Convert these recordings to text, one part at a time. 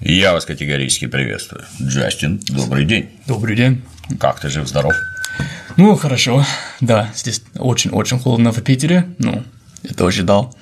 Я вас категорически приветствую. Джастин, добрый день. Добрый день. Как ты, жив-здоров? Ну, хорошо. Да, здесь очень-очень холодно в Питере. Ну, я тоже ждал.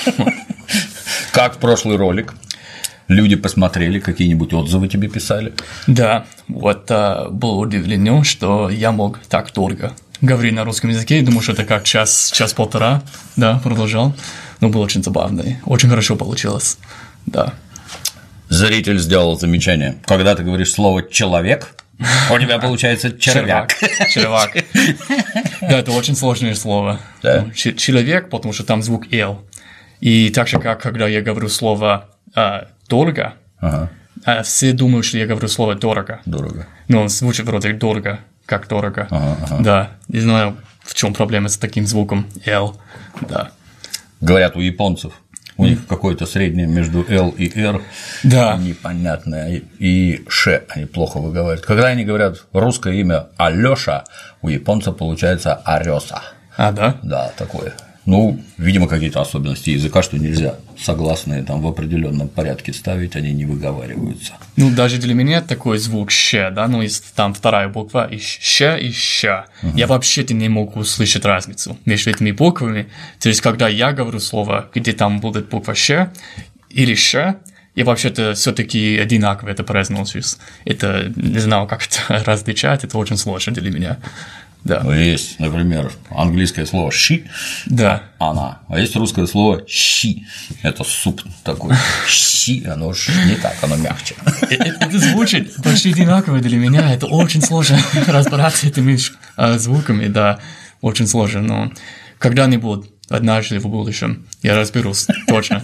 Как прошлый ролик? Люди посмотрели, какие-нибудь отзывы тебе писали? Да, вот был удивлен, что я мог так долго говорить на русском языке. Думаю, что это как час-полтора, да, продолжал. Но было очень забавно. Очень хорошо получилось, да. Зритель сделал замечание. Когда ты говоришь слово «человек», у тебя получается червяк. Червяк. Да, это очень сложное слово. Да. Человек, потому что там звук «л». И так же, как когда я говорю слово «дорого», все думают, что я говорю слово «дорого». Дорого. Но он звучит вроде «дорого», как «дорого». Да, не знаю, в чем проблема с таким звуком «л». Да. Говорят, у японцев у них какое-то среднее между «л» и «р», да. Непонятное, и «ш» они плохо выговаривают. Когда они говорят русское имя Алёша, у японца получается Арёса. А, да? Да, такое. Ну, видимо, какие-то особенности языка, что нельзя согласные там в определенном порядке ставить, они не выговариваются. Ну, даже для меня такой звук «щ», да, ну, есть там вторая буква, и «щ», и «щ». Я вообще-то не могу услышать разницу между этими буквами. То есть, когда я говорю слово, где там будет буква «щ» или «щ», я вообще-то все-таки одинаково это произношусь. Это, не знаю, как это различать, это очень сложно для меня. Да. Есть, например, английское слово «щи», да. она, а есть русское слово «щи», это суп такой, «щи», оно же не так, оно мягче. Это звучит почти одинаково для меня, это очень сложно разбираться этими звуками, да, очень сложно, но когда-нибудь, однажды в будущем, я разберусь, точно.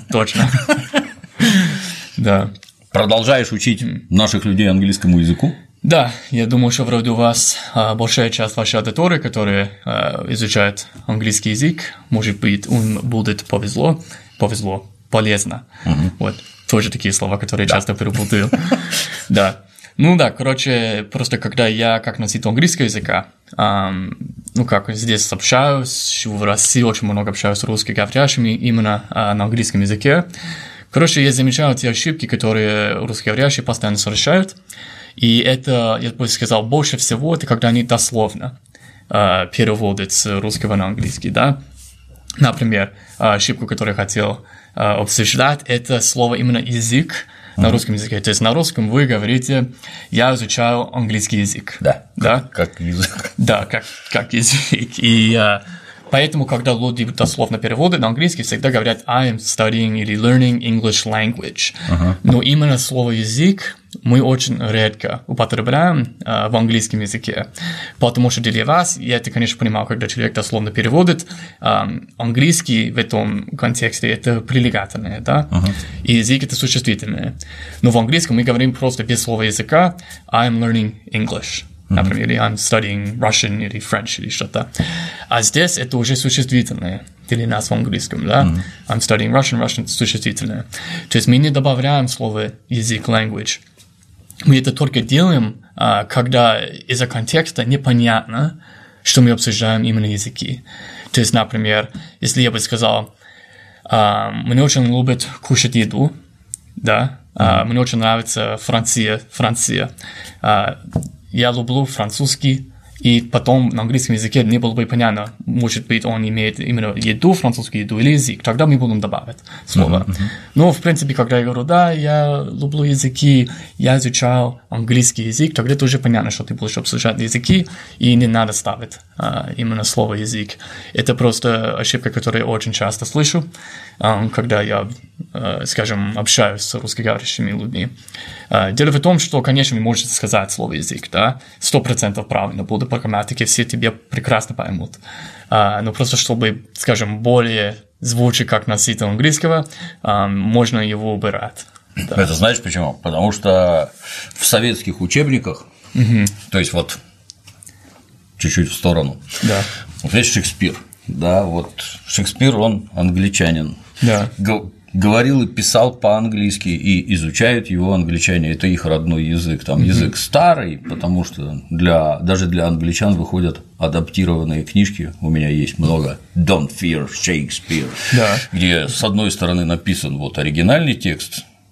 Да. Продолжаешь учить наших людей английскому языку? Да, я думаю, что вроде у вас большая часть вашей аудитории, которая изучает английский язык, может быть, им будет полезно. Вот, тоже такие слова, которые я часто перепутаю. Да. Ну да, короче, просто когда я как носитель английского языка, ну как здесь общаюсь, в России очень много общаюсь с русскоговорящими именно на английском языке. Короче, я замечаю те ошибки, которые русскоговорящие постоянно совершают. И это, я бы сказал, больше всего, это когда они дословно переводят с русского на английский, да. Например, ошибку, которую я хотел обсуждать, это слово именно «язык» на русском языке. То есть на русском вы говорите «я изучаю английский язык». Да, как язык. Да, как язык. И поэтому, когда люди дословно переводят на английский, всегда говорят «I am studying» или «learning English language». Но именно слово «язык» мы очень редко употребляем в английском языке, потому что для вас, я это, конечно, понимаю, когда человек дословно переводит, английский в этом контексте – это прилагательное, да, и язык – это существительное. Но в английском мы говорим просто без слова языка «I am learning English». Например, или I'm studying Russian или French или что-то. А здесь это уже существительное для нас в английском, да? I'm studying Russian существительное. То есть мы не добавляем слово язык, language. Мы это только делаем, когда из-за контекста непонятно, что мы обсуждаем именно языки. То есть, например, если я бы сказал, мне очень любят кушать еду, да? Мне очень нравится Франция. Я люблю французский, и потом на английском языке не было бы понятно, может быть, он имеет именно еду, французскую еду или язык, тогда мы будем добавить слово. Но, в принципе, когда я говорю, да, я люблю языки, я изучал английский язык, тогда это уже понятно, что ты будешь обсуждать языки, и не надо ставить именно слово язык. Это просто ошибка, которую я очень часто слышу, когда я, скажем, общаюсь с русскоговорящими людьми. Дело в том, что, конечно, вы можете сказать слово язык, да, 100% правильно будет по грамматике, все тебя прекрасно поймут. Но просто чтобы, скажем, более звучит как носитель английского, можно его убирать. Да. Это знаешь почему? Потому что в советских учебниках, то есть вот чуть-чуть в сторону, да. Вот есть Шекспир, да, вот Шекспир, он англичанин. Да. Говорил и писал по-английски, и изучают его англичане, это их родной язык, там язык старый, потому что даже для англичан выходят адаптированные книжки, у меня есть много, Don't Fear Shakespeare, да. где с одной стороны написан вот оригинальный текст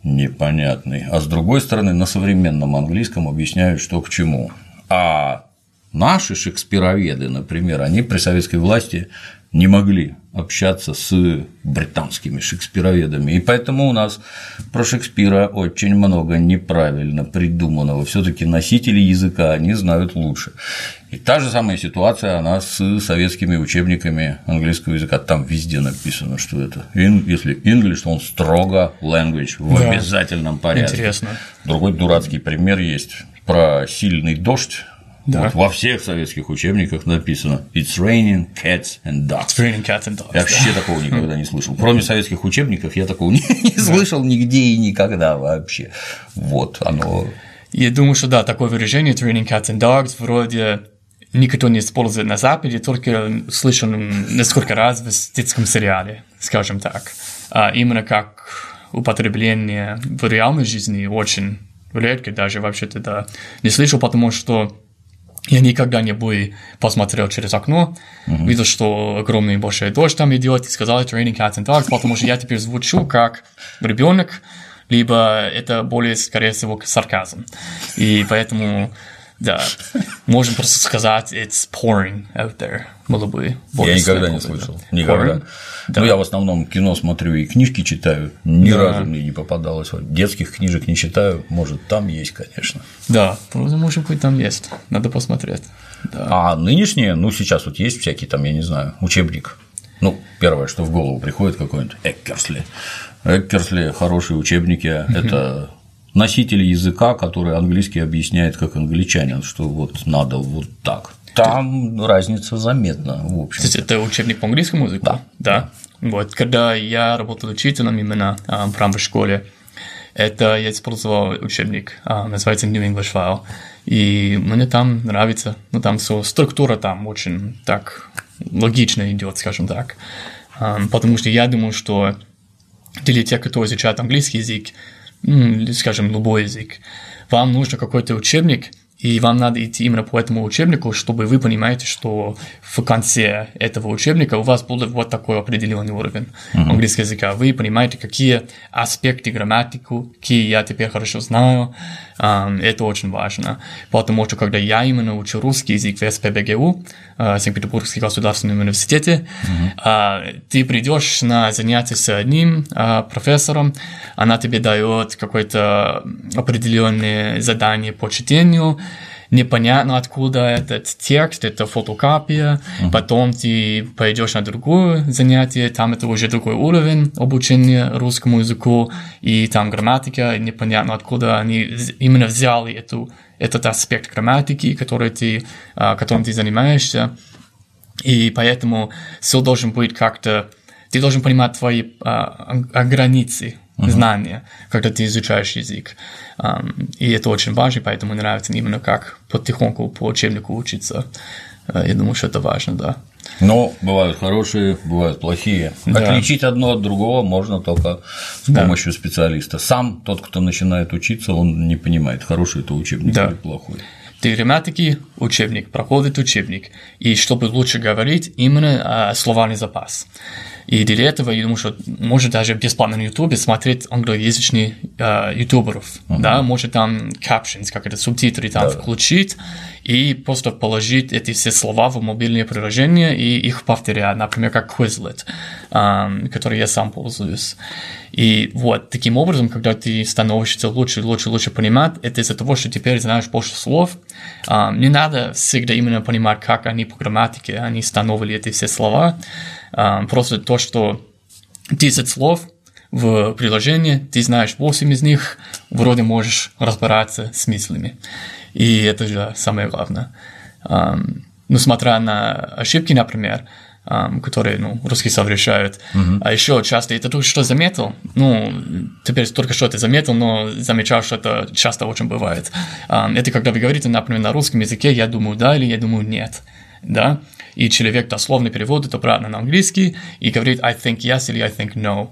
непонятный, а с другой стороны на современном английском объясняют, что к чему. А наши шекспироведы, например, они при советской власти не могли общаться с британскими шекспироведами, и поэтому у нас про Шекспира очень много неправильно придуманного. Все-таки носители языка они знают лучше. И та же самая ситуация она с советскими учебниками английского языка. Там везде написано, что это если English, то он строго language в обязательном порядке. Интересно. Другой дурацкий пример есть про сильный дождь. Да. Вот во всех советских учебниках написано It's raining cats and dogs. It's raining cats and dogs. Я вообще такого никогда не слышал. Кроме советских учебников я такого не слышал нигде и никогда вообще. Вот оно. Я думаю, что да, такое выражение It's raining cats and dogs вроде никто не использует на Западе, только слышен несколько раз в детском сериале, скажем так. А именно как употребление в реальной жизни очень редко, даже вообще-то да, не слышал, потому что я никогда не бы посмотрел через окно, видел, что огромный большой дождь там идет, и сказал, это raining cats and dogs, потому что я теперь звучу как ребенок, либо это более, скорее всего, сарказм. И поэтому, да, можем просто сказать, it's pouring out there. Было бы более. Я никогда не слышал. Никогда. Да. Ну, я в основном кино смотрю и книжки читаю. Ни разу мне не попадалось. Детских книжек не читаю. Может, там есть, конечно. Да, может быть, там есть. Надо посмотреть. Да. А нынешние, ну, сейчас вот есть всякие там, я не знаю, учебник. Ну, первое, что в голову приходит, какой-нибудь Эккерсли. Эккерсли хорошие учебники. Это носитель языка, который английский объясняет как англичанин, что вот надо вот так. Там разница заметна, в общем. Это учебник по английскому языку? Да. Да. Вот, когда я работал учителем именно прямо в школе, я использовал учебник, называется New English File, и мне там нравится, ну там структура там очень так логично идет, скажем так, потому что я думаю, что для тех, кто изучает английский язык, скажем, любой язык, вам нужен какой-то учебник, и вам надо идти именно по этому учебнику, чтобы вы понимаете, что в конце этого учебника у вас будет вот такой определенный уровень английского языка. Вы понимаете, какие аспекты грамматику, какие я теперь хорошо знаю. Это очень важно. Потому что когда я именно учу русский язык в СПбГУ, Санкт-Петербургский государственный университете, ты придешь на занятие с одним профессором, она тебе дает какое-то определенное задание по чтению, непонятно откуда этот текст, это фотокопия, потом ты пойдешь на другое занятие, там это уже другой уровень обучения русскому языку, и там грамматика, непонятно откуда они именно взяли этот аспект грамматики, которым ты занимаешься, и поэтому все должен быть как-то, ты должен понимать твои границы знания, когда ты изучаешь язык. И это очень важно, поэтому нравится именно как потихоньку по учебнику учиться. Я думаю, что это важно, да. Но бывают хорошие, бывают плохие. Да. Отличить одно от другого можно только с помощью специалиста. Сам тот, кто начинает учиться, он не понимает, хороший это учебник или плохой. Для грамматики учебник, проходит учебник. И чтобы лучше говорить, именно словарный запас. И для этого, я думаю, что может даже бесплатно на YouTube смотреть англоязычных ютуберов, да, может там captions, как это, субтитры там включить и просто положить эти все слова в мобильные приложения и их повторять, например, как Quizlet, который я сам пользуюсь. И вот таким образом, когда ты становишься лучше понимать, это из-за того, что теперь знаешь больше слов, не надо всегда именно понимать, как они по грамматике, они установили эти все слова, просто то, что 10 слов в приложении, ты знаешь 8 из них, вроде можешь разбираться с смыслами. И это же самое главное. Смотря на ошибки, например, которые русские совершают, а еще часто это только что заметил, теперь только что это заметил, но замечал, что это часто очень бывает. Это когда вы говорите, например, на русском языке, я думаю да или я думаю нет, да, и человек дословно переводит обратно на английский и говорит I think yes или I think no.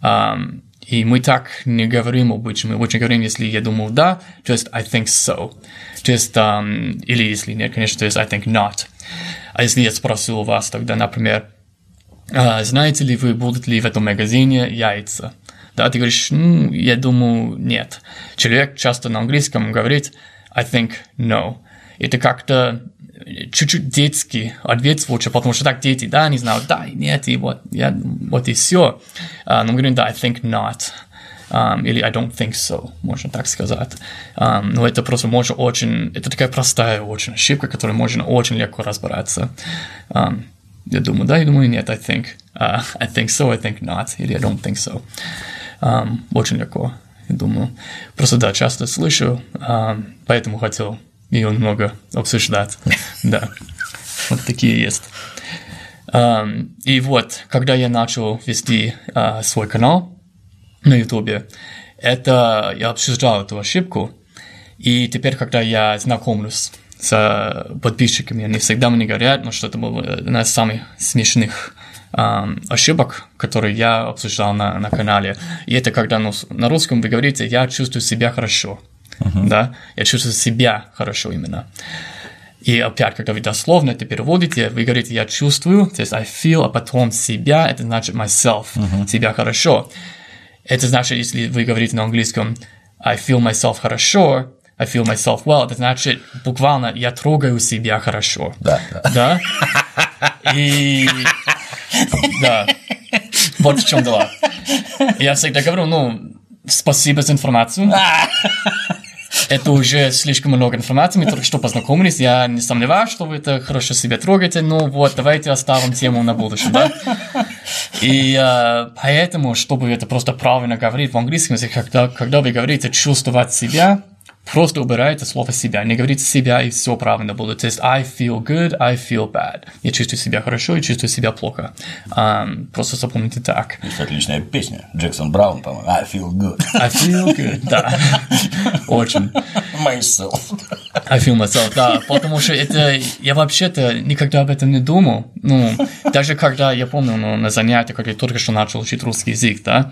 И мы так не говорим обычно, мы очень говорим, если я думаю да, то есть I think so, то есть, или если нет, конечно, то есть I think not. А если я спросил у вас тогда, например, знаете ли вы, будут ли в этом магазине яйца? Да, ты говоришь, ну, я думаю, нет. Человек часто на английском говорит I think no. Это как-то чуть-чуть детский ответ звучит, потому что так дети, да, они знают, да, нет, и вот, вот и все. Но мы говорим, да, I think not. Или I don't think so, можно так сказать. Но это просто можно очень... Это такая простая очень ошибка, которой можно очень легко разбираться. Я думаю, да, я думаю, нет, I think so, I think not, или I don't think so. Очень легко, я думаю. Просто, да, часто слышу, поэтому хотел ее много обсуждать. Да, вот такие есть. И вот, когда я начал вести свой канал на Ютубе, это я обсуждал эту ошибку, и теперь, когда я знакомлюсь с подписчиками, они всегда мне говорят, ну, что это была одна из самых смешных ошибок, которые я обсуждал на канале. И это когда на русском вы говорите «я чувствую себя хорошо». Да? Я чувствую себя хорошо именно. И опять, когда вы дословно это переводите, вы говорите «я чувствую», то есть I feel, а потом себя, это значит myself, себя хорошо. Это значит, если вы говорите на английском I feel myself хорошо, I feel myself well, это значит буквально я трогаю себя хорошо. Да? И... Да. Вот в чем дела. Я всегда говорю, ну, спасибо за информацию. Это уже слишком много информации, мы только что познакомились, я не сомневаюсь, что вы это хорошо себя трогаете, но вот, давайте оставим тему на будущее, да? И поэтому, чтобы это просто правильно говорить в английском языке, когда вы говорите «чувствовать себя», просто убирайте слово «себя», не говорите «себя» и все правильно будет. То есть I feel good, I feel bad. Я чувствую себя хорошо, я чувствую себя плохо. Просто запомните так. Есть отличная песня. Джексон Браун, по-моему. I feel good. I feel good, да. Очень. Myself. I feel myself, да. Потому что это... Я вообще-то никогда об этом не думал. Ну, даже когда, я помню, на занятиях, когда я только что начал учить русский язык, да,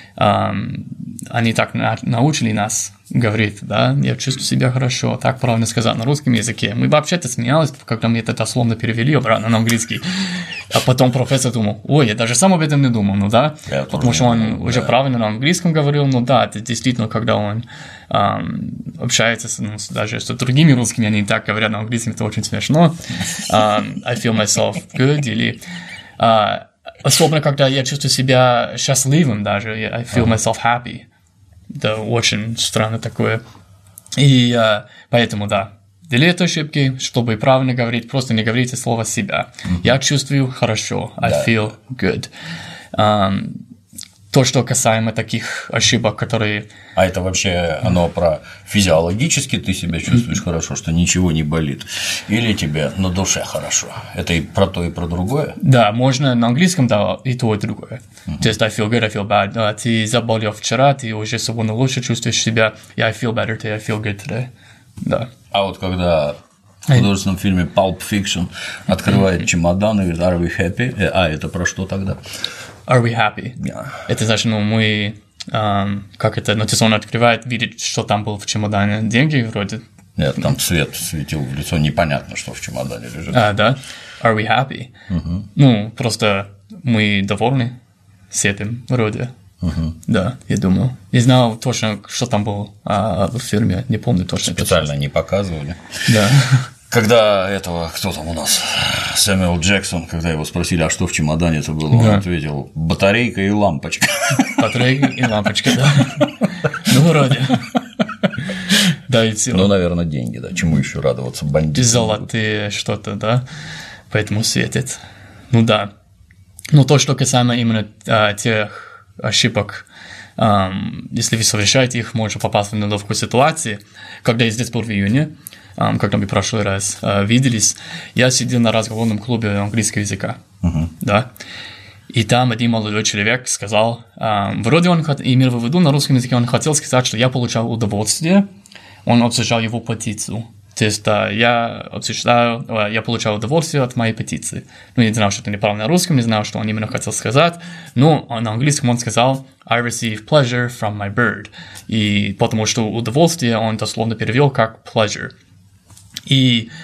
они так научили нас говорить, да, я чувствую себя хорошо, так правильно сказать на русском языке. Мы вообще-то смеялись, когда мы это дословно перевели обратно на английский. А потом профессор думал, ой, я даже сам об этом не думал, ну да, потому что он уже правильно на английском говорил, ну да, это действительно, когда он общается даже с другими русскими, они так говорят на английском, это очень смешно. I feel myself good, или... особенно, когда я чувствую себя счастливым даже. I feel myself happy. Это очень странно такое. И поэтому, да, делайте ошибки, чтобы правильно говорить, просто не говорите слово «себя». Я чувствую хорошо. I feel good. То, что касаемо таких ошибок, которые... А это вообще оно про физиологически ты себя чувствуешь хорошо, что ничего не болит? Или тебе на душе хорошо? Это и про то, и про другое? Да, можно на английском, да, и то, и другое. То есть I feel good, I feel bad. Да, ты заболел вчера, ты уже сегодня лучше чувствуешь себя. I feel better today, I feel good today. Да. А вот когда в художественном фильме Pulp Fiction открывает чемодан и говорит «Are we happy?» это про что тогда? Are we happy? Yeah. Это значит, ну, мы, как это, ну, то есть он открывает, видит, что там было в чемодане, деньги вроде. Нет, там свет светил в лицо, непонятно, что в чемодане лежит. Да? Are we happy? Ну, просто мы довольны с этим вроде. Да, я думаю. Не знал точно, что там было в фильме, не помню точно. Специально не показывали. Да. Когда кто там у нас, Сэмюэл Джексон, когда его спросили, а что в чемодане это было, он ответил батарейка и лампочка. Батарейка и лампочка, да. Ну, вроде. Да, и все. Ну, наверное, деньги, да. Чему еще радоваться бандитам? Золотые что-то, да. Поэтому светит. Ну да. Ну, то, что касаемо именно тех ошибок, если вы совершаете их, можно попасть в неловкую ситуацию. Когда я здесь был в июне, когда мы в прошлый раз виделись, я сидел на разговорном клубе английского языка, да, и там один молодой человек сказал, вроде он имел в виду на русском языке, он хотел сказать, что я получал удовольствие, он обсуждал его петицию, то есть я получал удовольствие от моей петиции. Ну, я не знал, что это неправильно на русском, не знал, что он именно хотел сказать, но на английском он сказал I receive pleasure from my bird, и потому что удовольствие он дословно перевел как pleasure. И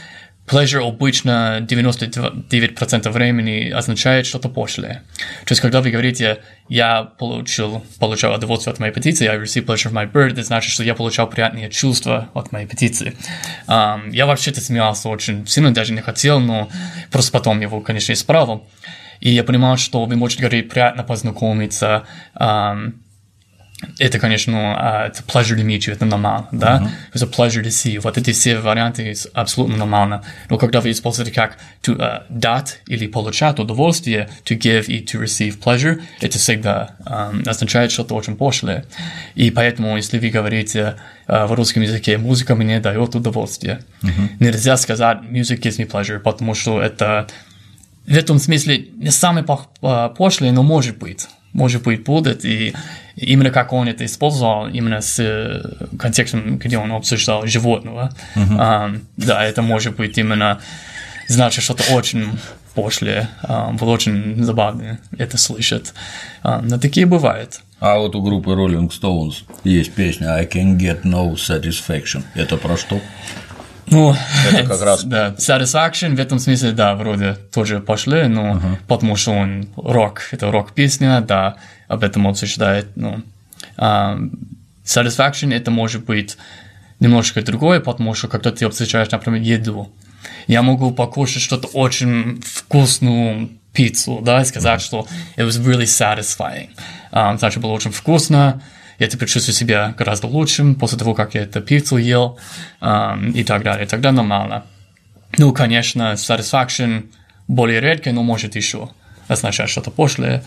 pleasure обычно 99% времени означает что-то пошлое. То есть, когда вы говорите, я получал удовольствие от моей петиции, I received pleasure from my bird, это значит, что я получал приятные чувства от моей петиции. Я вообще-то смеялся очень сильно, даже не хотел, но просто потом его, конечно, исправил. И я понимал, что вы можете говорить приятно познакомиться, это, конечно, это pleasure to meet you, это нормально, да? It's a pleasure to see you. Вот эти все варианты абсолютно нормально. Но когда вы используете как to, дать или получать удовольствие, to give и to receive pleasure, это всегда означает что-то очень пошлое. И поэтому, если вы говорите в русском языке, музыка мне дает удовольствие, нельзя сказать music gives me pleasure, потому что это в этом смысле не самое пошлое, но может быть будет, и именно как он это использовал, именно с контекстом, где он обсуждал животного, да, это может быть именно, значит, что-то очень пошлое, было очень забавно это слышать, но такие бывают. А вот у группы Rolling Stones есть песня I Can Get No Satisfaction, это про что? Ну, это как раз... да, satisfaction в этом смысле, да, вроде тоже пошли, но потому что он рок, это рок-песня, да, об этом обсуждает, ну, satisfaction это может быть немножко другое, потому что когда ты обсуждаешь, например, еду, я могу покушать что-то очень вкусную пиццу, да, и сказать, что it was really satisfying, значит, было очень вкусно, я теперь чувствую себя гораздо лучше после того, как я эту пиццу ел, и так далее. Тогда нормально. Ну, конечно, satisfaction более редко, но может еще означать что-то пошлое.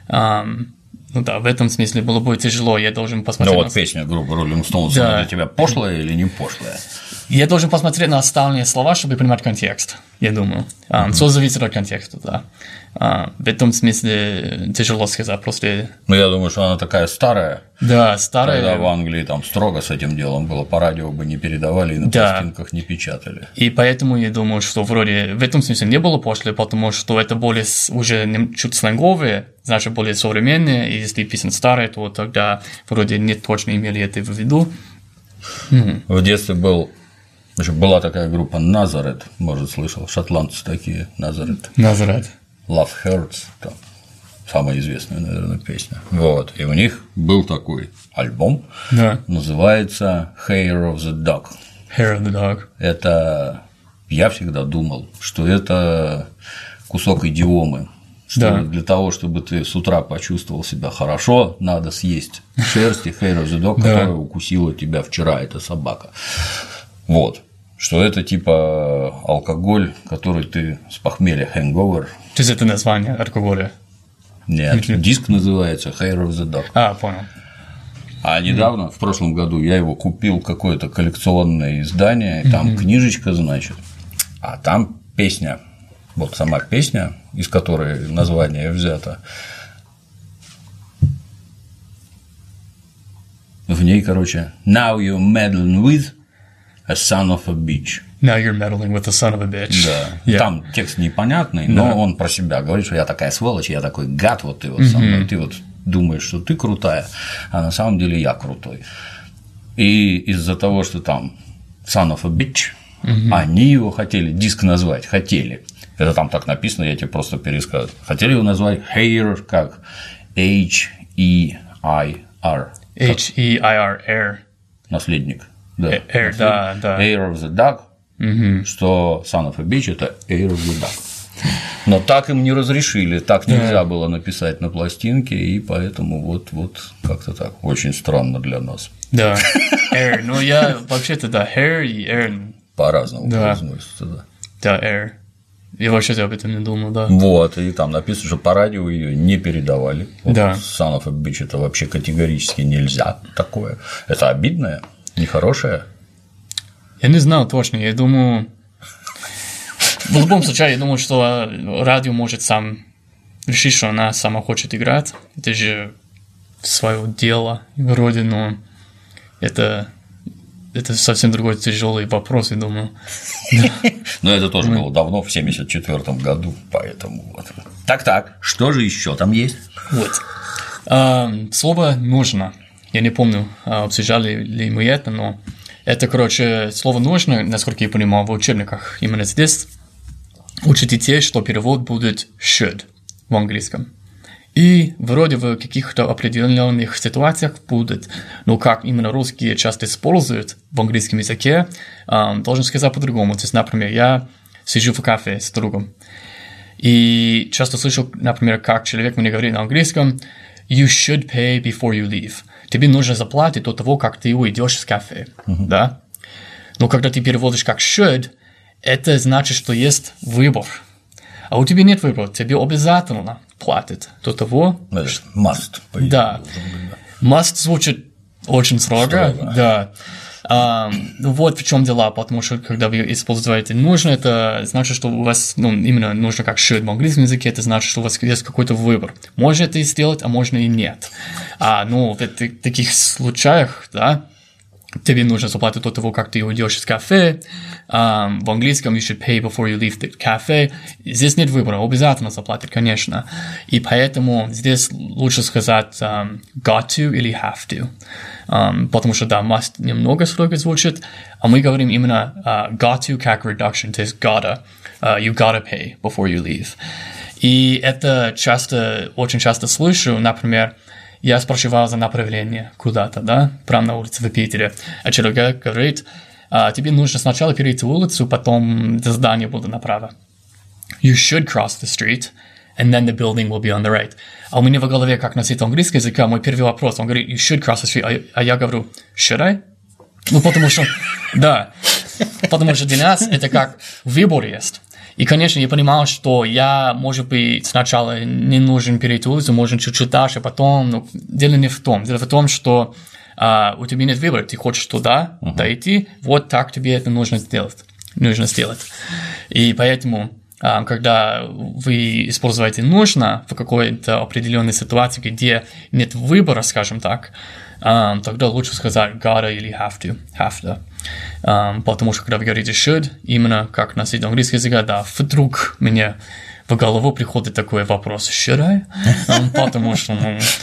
Ну да, в этом смысле было бы тяжело, я должен посмотреть... Ну вот песня группы Rolling Stones, да. Для тебя пошлая или не пошлая? Я должен посмотреть на остальные слова, чтобы понимать контекст, я думаю. Все зависит от контекста, да. В этом смысле тяжело сказать, просто... Ну, я думаю, что она такая старая. Да, старая. Когда в Англии там строго с этим делом было, по радио бы не передавали и на пластинках не печатали. И поэтому я думаю, что вроде в этом смысле не было пошлое, потому что это более уже чуть сленговые, значит, более современные, и если песня старая, то тогда вроде не точно имели это в виду. В детстве была такая группа Nazareth, может, слышал, шотландцы такие, Nazareth. Love Hurts, там, самая известная, наверное, песня. Вот. И у них был такой альбом, называется Hair of the Dog. Hair of the Dog. Это я всегда думал, что это кусок идиомы. Что для того, чтобы ты с утра почувствовал себя хорошо, надо съесть шерсти Hair of the Dog, которая укусила тебя вчера, эта собака. Вот. Что это типа алкоголь, который ты с похмелья, hangover. То есть это название алкоголя? Нет, диск называется Hair of the Dog. Понял. А недавно, в прошлом году, я его купил, какое-то коллекционное издание, и там книжечка, значит, а там песня, вот сама песня, из которой название взято, в ней, короче, Now you're meddling with a son of a bitch. Now you're meddling with the son of a bitch. Да. Там текст непонятный, но он про себя говорит, что я такая сволочь, я такой гад, вот ты вот со мной, ты вот думаешь, что ты крутая, а на самом деле я крутой. И из-за того, что там son of a bitch, они его хотели, диск назвать, хотели. Это там так написано, я тебе просто пересказываю. Хотели его назвать Hair, как H-E-I-R. H-E-I-R. Наследник. Да. Hair, да. Hair of the Dog, что son of a bitch – это Hair of the Dog. Но так им не разрешили, так нельзя было написать на пластинке, и поэтому вот как-то так. Очень странно для нас. Да. Air. Ну, я вообще-то, да, hair и air. По-разному произносится, да. Да, air. Я вообще об этом не думал, да. Вот, и там написано, что по радио ее не передавали. Вот да. Son of a bitch – это вообще категорически нельзя такое. Это обидное, нехорошее. Я не знал точно, я думаю… В любом случае, я думаю, что радио может сам решить, что она сама хочет играть. Это же свое дело вроде, но это совсем другой тяжелый вопрос, я думаю. Но это тоже было давно, в 1974 году, поэтому вот. Так, что же еще там есть? Вот. Слово «нужно». Я не помню, обсуждали ли мы это, но Это, короче, слово «нужно», насколько я понимаю, в учебниках именно здесь учат детей, что перевод будет should в английском. И вроде в каких-то определенных ситуациях будет, но как именно русские часто используют в английском языке, должен сказать по-другому. То есть, например, я сижу в кафе с другом, и часто слышу, например, как человек мне говорит на английском «You should pay before you leave». Тебе нужно заплатить до того, как ты уйдешь из кафе, да? Но когда ты переводишь как should, это значит, что есть выбор. А у тебя нет выбора, тебе обязательно платят до того. Must. Да. Must звучит очень строго. Да. Вот в чем дела, потому что когда вы используете нужно, это значит, что у вас именно нужно как should в английском языке, это значит, что у вас есть какой-то выбор. Можно это сделать, а можно и нет. В таких случаях, да, тебе нужно заплатить до того, как ты уйдешь из кафе. В английском you should pay before you leave the cafe. Здесь нет выбора, обязательно заплатить, конечно. И поэтому здесь лучше сказать got to или have to. Потому что, да, must немного строго звучит, а мы говорим именно got to как reduction, то есть gotta. You gotta pay before you leave. И это очень часто слышу, например, я спрашивал за направление куда-то, да, прямо на улице в Питере. А человек говорит, тебе нужно сначала перейти улицу, потом до здания будет направо. You should cross the street, and then the building will be on the right. А у меня в голове, как носитель английского языка, мой первый вопрос, он говорит, you should cross the street, а я говорю, should I? Потому что, да, потому что для нас это как выбор есть. И, конечно, я понимал, что я, может быть, сначала не нужен перейти улицу, можно чуть-чуть дальше, потом, дело не в том. Дело в том, что у тебя нет выбора, ты хочешь туда дойти, вот так тебе это нужно сделать. И поэтому, когда вы используете нужно в какой-то определенной ситуации, где нет выбора, скажем так, тогда лучше сказать gotta или have to. Потому что, когда вы говорите should, именно как носитель английского языка, да, вдруг мне в голову приходит такой вопрос should I? Потому что,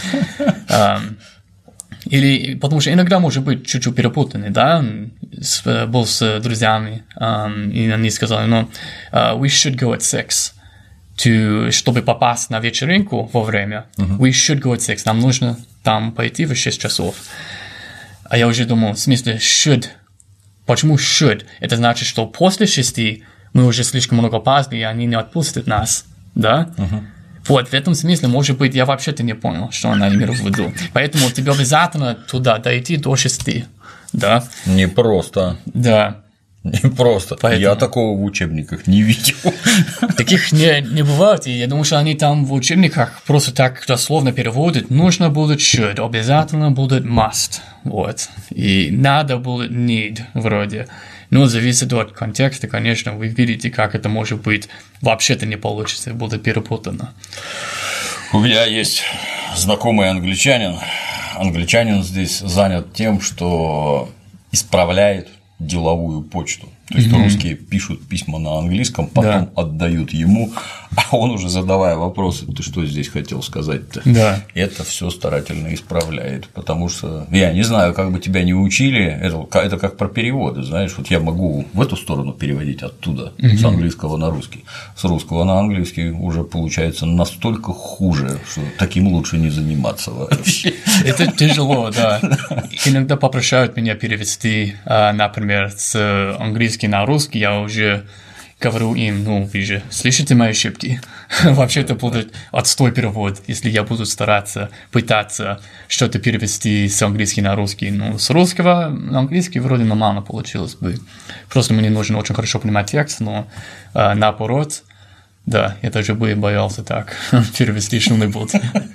или потому что иногда может быть чуть-чуть перепутанный, да, был с друзьями, и они сказали, we should go at 6. Чтобы попасть на вечеринку во время, we should go at 6, нам нужно там пойти в 6 часов. А я уже думал, в смысле should. Почему should? Это значит, что после 6 мы уже слишком много опаздывали, и они не отпустят нас, да? Вот, в этом смысле, может быть, я вообще-то не понял, что она имела в виду. Поэтому тебе обязательно туда дойти до 6, да? Не просто. Да. Не просто. Поэтому... Я такого в учебниках не видел. Таких не бывает, и я думаю, что они там в учебниках просто так дословно переводят. Нужно будет should, обязательно будет must, вот. И надо будет need, вроде. Но зависит от контекста, конечно, вы видите, как это может быть. Вообще-то не получится, будет перепутано. У меня есть знакомый англичанин. Англичанин здесь занят тем, что исправляет деловую почту. То есть русские пишут письма на английском, потом отдают ему, а он уже, задавая вопросы, ты что здесь хотел сказать-то? Да. Это все старательно исправляет, потому что я не знаю, как бы тебя не учили, это как про переводы, знаешь, вот я могу в эту сторону переводить оттуда, с английского на русский, с русского на английский уже получается настолько хуже, что таким лучше не заниматься вообще. Это тяжело, да. Иногда попросят меня перевести, например, с английского на русский, я уже говорю им, вы же слышите мои ошибки? Вообще это будет отстой перевод, если я буду пытаться что-то перевести с английского на русский. С русского на английский вроде нормально получилось бы. Просто мне нужно очень хорошо понимать текст, но наоборот, да, я даже бы боялся так перевести что-нибудь.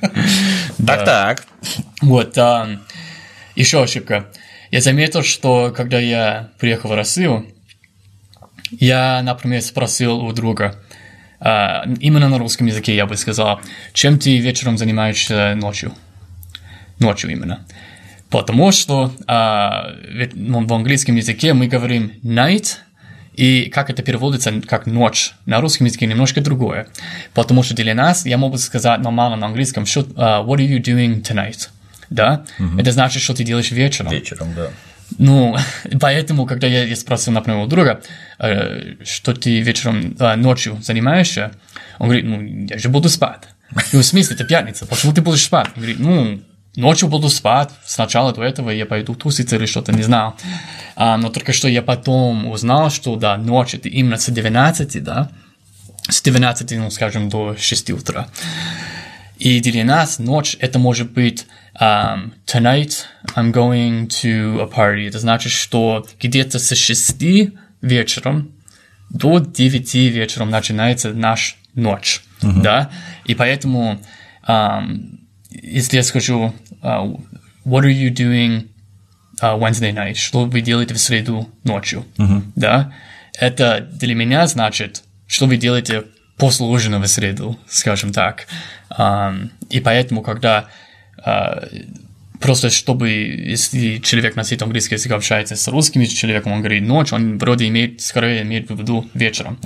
Так. Вот, еще ошибка. Я заметил, что когда я приехал в Россию, я, например, спросил у друга, именно на русском языке я бы сказал, чем ты вечером занимаешься ночью? Ночью именно. Потому что в английском языке мы говорим night, и как это переводится как ночь. На русском языке немножко другое. Потому что для нас я могу сказать нормально на английском, what are you doing tonight? Да? Это значит, что ты делаешь вечером. Вечером, да. Ну, поэтому, когда я спросил, например, у друга, что ты вечером, ночью занимаешься, он говорит, ну, я же буду спать. Ну, в смысле, это пятница, почему ты будешь спать? Он говорит, ну, ночью буду спать, сначала до этого я пойду тусить или что-то, не знал. Но только что я потом узнал, что, да, ночь это именно с 12, да, с 12, ну, скажем, до 6 утра. И для нас ночь это может быть tonight I'm going to a party. Это значит, что где-то с 6 вечером до 9 вечером начинается наша ночь, да. И поэтому, если я скажу, what are you doing Wednesday night? Что вы делаете в среду ночью, да? Это для меня значит, что вы делаете после ужина в среду, скажем так. И поэтому, когда просто чтобы, если человек носит английский язык, общается с русским человеком, он говорит ночь, он вроде скорее имеет в виду вечером.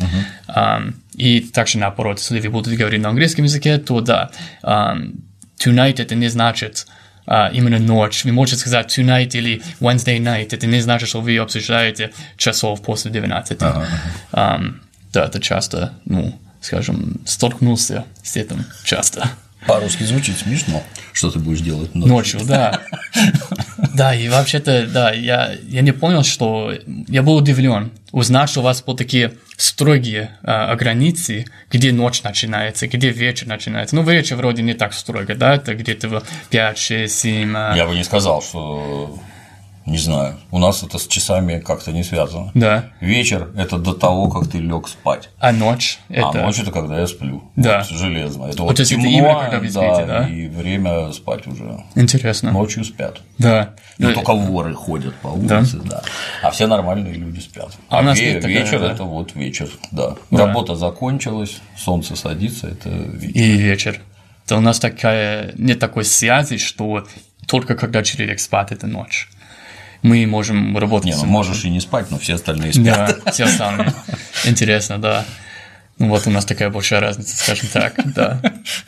И также наоборот, если вы будете говорить на английском языке, то да, tonight это не значит именно ночь. Вы можете сказать tonight или Wednesday night, это не значит, что вы обсуждаете часов после 12. Да, это часто, ну, скажем, столкнулся с этим часто. По-русски звучит смешно, что ты будешь делать ночью. Ночью, да. Да, и вообще-то, да, я не понял, что... Я был удивлен узнать, что у вас вот такие строгие границы, где ночь начинается, где вечер начинается. Ну, вечер вроде не так строго, да, это где-то в 5, 6, 7... Я бы не сказал, что... Не знаю, у нас это с часами как-то не связано. Да. Вечер – это до того, как ты лег спать. А ночь – это… А ночь – это когда я сплю. Да. Вот, железно. Это вот темно, это именно когда вы спите, да? И время спать уже. Интересно. Ночью спят. Да. Ну, только воры ходят по улице, да. А все нормальные люди спят. А у нас вечер такая, – это вот вечер, да. Да. Работа закончилась, солнце садится – это вечер. И вечер. То у нас нет такой связи, что только когда человек спит – это ночь. Мы можем работать. Не, ну можешь и не спать, но все остальные спят. Да, все остальные. Интересно, да. Ну вот у нас такая большая разница, скажем так, да.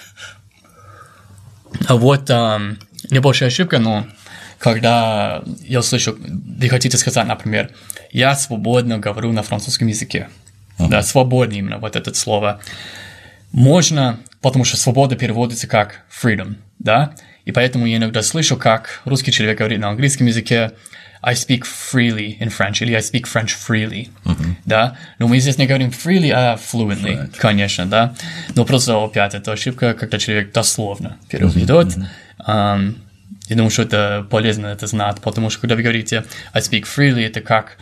А вот небольшая ошибка, но когда я слышу, вы хотите сказать, например, я свободно говорю на французском языке. Да, свободно именно, вот это слово. Можно, потому что свобода переводится как freedom, да, и поэтому я иногда слышу, как русский человек говорит на английском языке I speak freely in French, или I speak French freely, да, но мы здесь не говорим freely, а fluently, конечно, да, но просто опять это ошибка, когда человек дословно переведет. Я думаю, что это полезно это знать, потому что когда вы говорите I speak freely, это как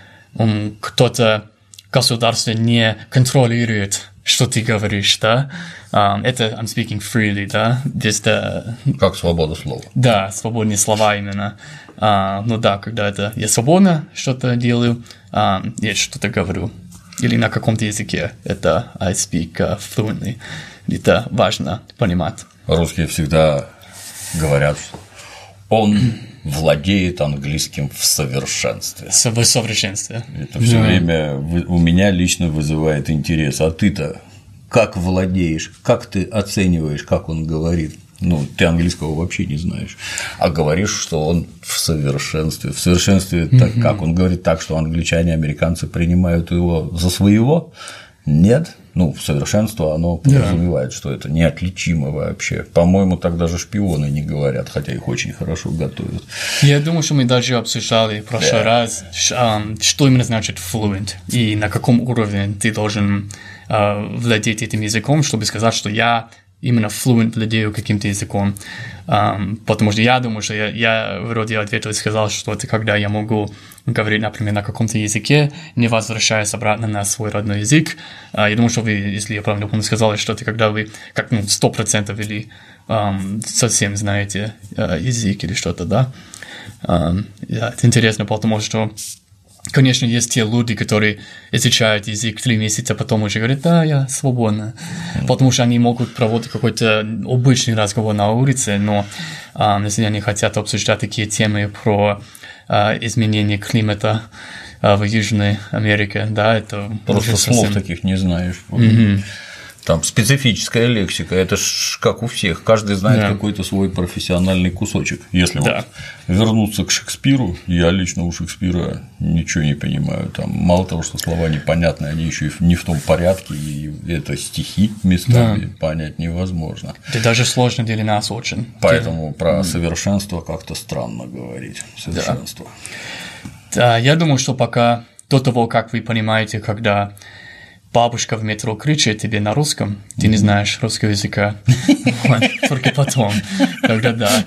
кто-то государство не контролирует, что ты говоришь, да? Это I'm speaking freely, да? Здесь, да. Как свобода слова. Да, свободные слова именно. Ну да, когда это я свободно что-то делаю, я что-то говорю. Или на каком-то языке это I speak fluently. Это важно понимать. Русские всегда говорят, что он владеет английским в совершенстве. В совершенстве. Это все время у меня лично вызывает интерес. А ты-то как владеешь, как ты оцениваешь, как он говорит? Ну, ты английского вообще не знаешь. А говоришь, что он в совершенстве. В совершенстве так как? Он говорит так, что англичане, американцы принимают его за своего? Нет. Ну, в совершенство оно подразумевает, что это неотличимо вообще. По-моему, так даже шпионы не говорят, хотя их очень хорошо готовят. Я думаю, что мы даже обсуждали в прошлый раз, что именно значит fluent и на каком уровне ты должен владеть этим языком, чтобы сказать, что я именно fluent владею каким-то языком. Потому что я думаю, что я вроде ответил и сказал, что это когда я могу говорить, например, на каком-то языке, не возвращаясь обратно на свой родной язык. Я думаю, что вы, если я правильно помню, сказали, что это когда вы как 100% или совсем знаете язык или что-то, да. Это интересно, потому что конечно, есть те люди, которые изучают язык 3 месяца, потом уже говорят, да, я свободна, потому что они могут проводить какой-то обычный разговор на улице, но если они хотят обсуждать такие темы про изменение климата в Южной Америке, да, это просто слов таких не знаешь. Там специфическая лексика, это ж как у всех, каждый знает какой-то свой профессиональный кусочек. Если вот вернуться к Шекспиру, я лично у Шекспира ничего не понимаю. Там мало того, что слова непонятны, они еще и не в том порядке, и это стихи местами понять невозможно. Это даже сложно для нас очень. Поэтому про совершенство как-то странно говорить. Совершенство. Да, я думаю, что пока до того, как вы понимаете, когда бабушка в метро кричит тебе на русском, ты не знаешь русского языка, только потом, когда да.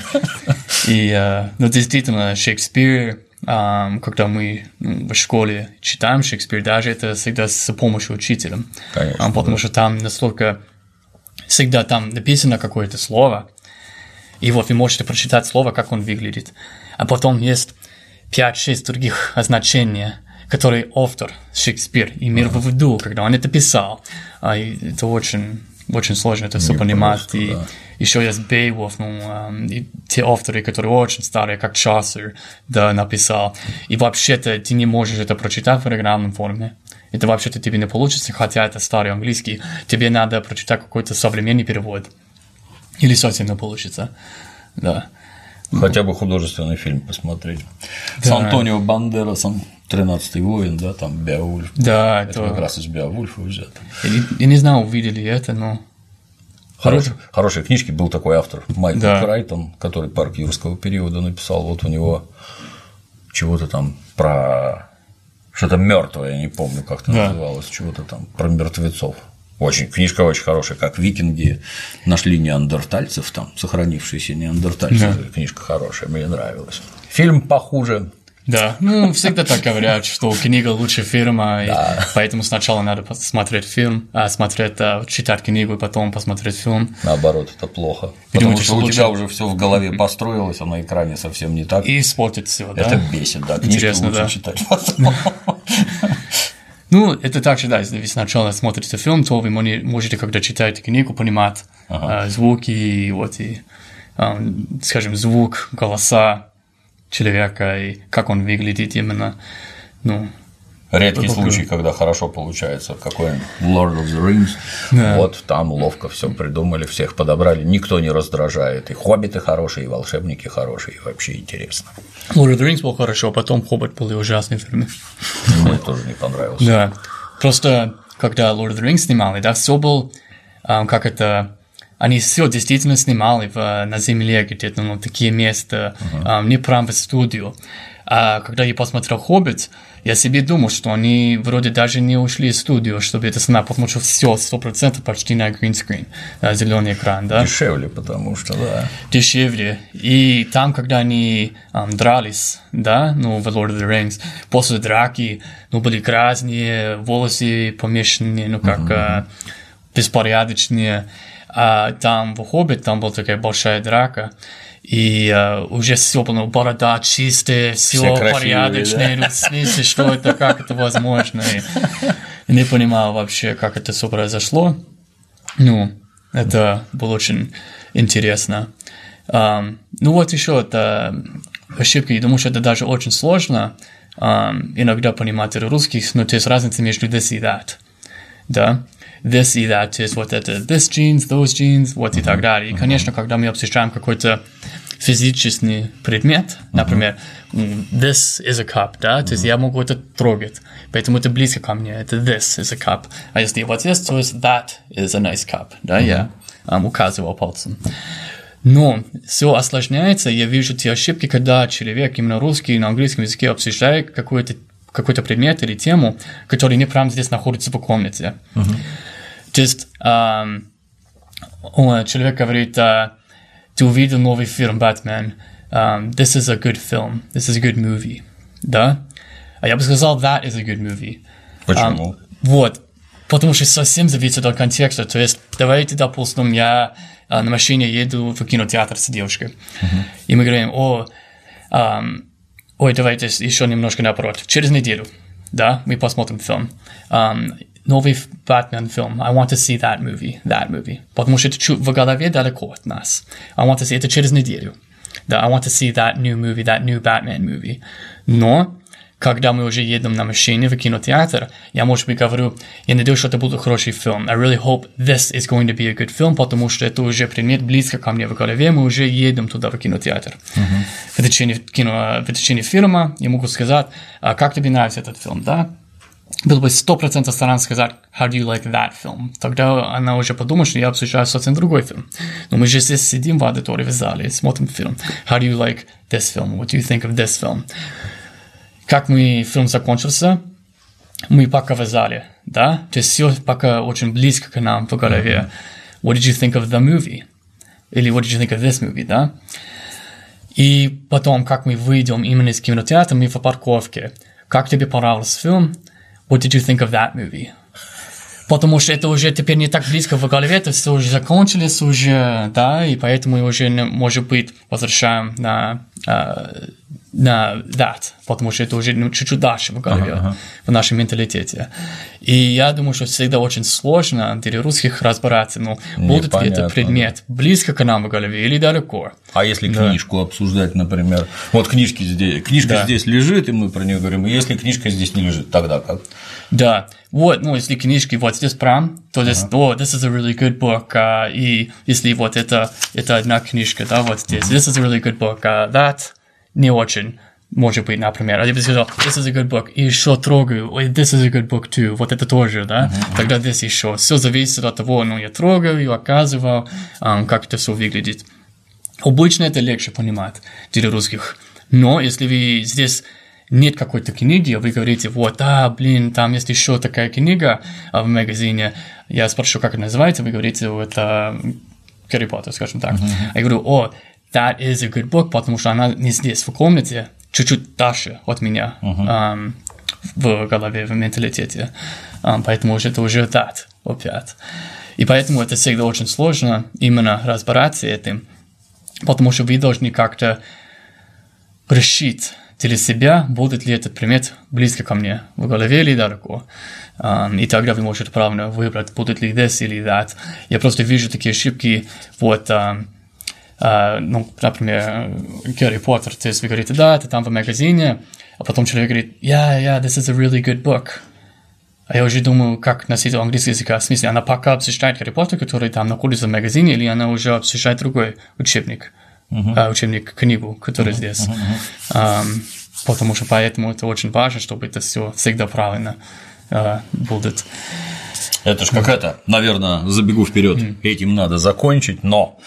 И, ну, действительно, Шекспир, когда мы в школе читаем Шекспир, даже это всегда с помощью учителя. Конечно, потому что там настолько всегда там написано какое-то слово, и вот вы можете прочитать слово, как он выглядит. А потом есть 5-6 других значений, который автор Шекспир имел в виду, когда он это писал. И это очень, очень сложно это все понимать. Просто, и еще есть Бейволф, и те авторы, которые очень старые, как Чосер, написал. И вообще-то ты не можешь это прочитать в оригинальном форме. Это вообще-то тебе не получится, хотя это старый английский. Тебе надо прочитать какой-то современный перевод. Или совсем не получится. Да. Хотя бы художественный фильм посмотреть. С Антонио Бандерасом, 13-й воин, да, там Беовульф. Да, это как раз из Беовульфа взято. Я не знаю, увидели это, но. Хорошие книжки. Был такой автор Майкл Крайтон, который «Парк юрского периода» написал. Вот у него чего-то там про что-то мертвое, я не помню, как это называлось, чего-то там про мертвецов. Книжка очень хорошая, как викинги нашли неандертальцев, там, сохранившиеся неандертальцы. Книжка хорошая, мне нравилась. Фильм похуже. Да, ну, всегда так говорят, что книга лучше фильма, и поэтому сначала надо посмотреть фильм, читать книгу, и потом посмотреть фильм. Наоборот, это плохо. Потому что у тебя уже все в голове построилось, а на экране совсем не так. И испортит все, да. Это бесит, да. Книжки лучше читать. Ну, это так же, да, если вы сначала смотрите фильм, то вы можете, когда читаете книгу, понимать звуки, вот и, скажем, звук, голоса человека и как он выглядит именно, ну. Редкий случай, когда хорошо получается, какой-нибудь Lord of the Rings, вот там ловко все придумали, всех подобрали, никто не раздражает, и хоббиты хорошие, и волшебники хорошие, и вообще интересно. Lord of the Rings был хорошо, а потом Хоббит был ужасный фильм. Мне тоже не понравился. Да, просто когда Lord of the Rings снимали, да, все был, как это, они все действительно снимали на земле где-то, ну, такие места, не прям в студию. А когда я посмотрел «Хоббит», я себе думал, что они вроде даже не ушли из студии, чтобы это снимать, потому что все 100% почти на гринскрин, зеленый экран, да. Дешевле, потому что, да. Дешевле. И там, когда они дрались, да, ну, в Lord of the Rings, после драки, ну, были грязные, волосы помешанные, ну, как беспорядочные. А там в «Хоббит» там была такая большая драка. И уже все было, борода чистая, все порядочное, да? В смысле, что это, как это возможно. И не понимал вообще, как это все произошло. Ну, это было очень интересно. Ну, вот еще это ошибка, я думаю, что это даже очень сложно иногда понимать русских, но то есть разница между this и that, да. This и that, то есть вот это this genes, those genes, вот и так далее. И, конечно, когда мы обсуждаем какой-то физический предмет, например, this is a cup, да, то есть я могу это трогать, поэтому это близко ко мне, это this is a cup. А если вот здесь, то есть that is a nice cup, да, я указывал пальцем. Но все осложняется, я вижу те ошибки, когда человек именно русский на английском языке обсуждает какой-то предмет или тему, который не прямо здесь находится в комнате. То есть человек говорит, ты увидел новый фильм «Бэтмен», this is a good film, this is a good movie, да? А я бы сказал, that is a good movie. Почему? Вот, потому что совсем зависит от контекста, то есть давайте, допустим, я на машине еду в кинотеатр с девушкой, и мы говорим, ой, давайте еще немножко наоборот, через неделю, да, мы посмотрим фильм. Новый Batman фильм. I want to see that movie. Потому что это в голове далеко от нас. I want to see это через неделю. Да, I want to see that new movie, that new Batman movie. Но, когда мы уже едем на машине в кинотеатр, я, может быть, говорю, я надеюсь, что это будет хороший фильм. I really hope this is going to be a good film, потому что это уже предмет близко ко мне в голове, мы уже едем туда в кинотеатр. В течение фильма я могу сказать, как тебе нравится этот фильм, да? Было бы 100% старан сказать, how do you like that film? Тогда она уже подумает, что я обсуждаю совсем другой фильм. Но мы же здесь сидим в аудитории, в зале, смотрим фильм. How do you like this film? What do you think of this film? Как фильм закончился, мы пока в зале, да? То есть все пока очень близко к нам в голове. What did you think of the movie? Или what did you think of this movie, да? И потом, как мы выйдем именно из кинотеатра, мы в парковке. Как тебе понравился фильм? What did you think of that movie? Потому что это уже теперь не так близко в голове, это все уже закончилось уже, да, и поэтому мы уже, может быть, возвращаем на that, потому что это уже чуть-чуть дальше в голове, в нашем менталитете. И я думаю, что всегда очень сложно для русских разбираться, но будет ли это предмет близко к нам в голове или далеко. А если книжку обсуждать, например, вот книжка здесь лежит, и мы про нее говорим, и если книжка здесь не лежит, тогда как? Да, вот, если книжки вот здесь прям, то здесь, this is a really good book, и если вот это одна книжка, да, вот здесь, this is a really good book, that не очень, может быть, например, я бы сказал, this is a good book, и еще трогаю, this is a good book too, вот это тоже, да, тогда здесь еще, все зависит от того, я трогаю, оказывал, как это все выглядит. Обычно это легче понимать для русских, но если вы здесь нет какой-то книги, вы говорите, там есть еще такая книга в магазине, я спрашиваю, как это называется, вы говорите, это Гарри Поттер, скажем так. Я говорю, that is a good book, потому что она не здесь, в комнате, чуть-чуть дальше от меня, в голове, в менталитете, поэтому это уже that опять. И поэтому это всегда очень сложно именно разбираться этим, потому что вы должны как-то решить для себя, будет ли этот предмет близко ко мне, в голове или далеко. И тогда вы можете правильно выбрать, будет ли this или that. Я просто вижу такие ошибки, например, Гарри Поттер, то есть вы говорите, да, это там в магазине, а потом человек говорит, yeah, this is a really good book. А я уже думаю, как носить английский язык, в смысле, она пока обсуждает Гарри Поттер, который там находится в магазине, или она уже обсуждает другой учебник. Учебник, книгу, который здесь. Потому что поэтому это очень важно, чтобы это все всегда правильно будет. Это ж как наверное, забегу вперед, этим надо закончить, но